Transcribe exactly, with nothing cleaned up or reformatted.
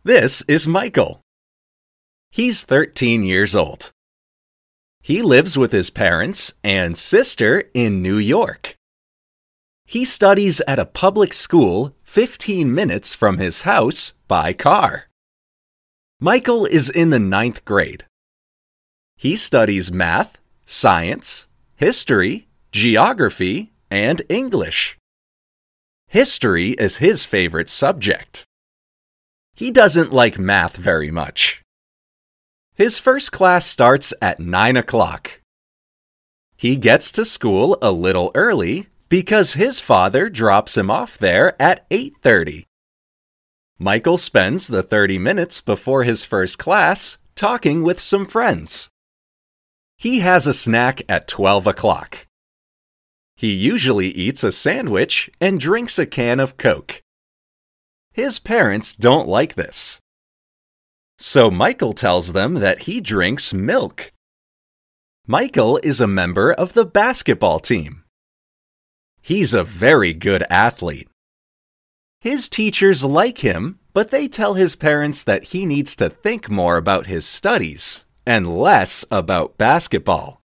This is Michael. He's thirteen years old. He lives with his parents and sister in New York. He studies at a public school fifteen minutes from his house by car. Michael is in the ninth grade. He studies math, science, history, geography, and English. History is his favorite subject. He doesn't like math very much. His first class starts at nine o'clock. He gets to school a little early because his father drops him off there at eight thirty. Michael spends the thirty minutes before his first class talking with some friends. He has a snack at twelve o'clock. He usually eats a sandwich and drinks a can of Coke. His parents don't like this. So Michael tells them that he drinks milk. Michael is a member of the basketball team. He's a very good athlete. His teachers like him, but they tell his parents that he needs to think more about his studies and less about basketball.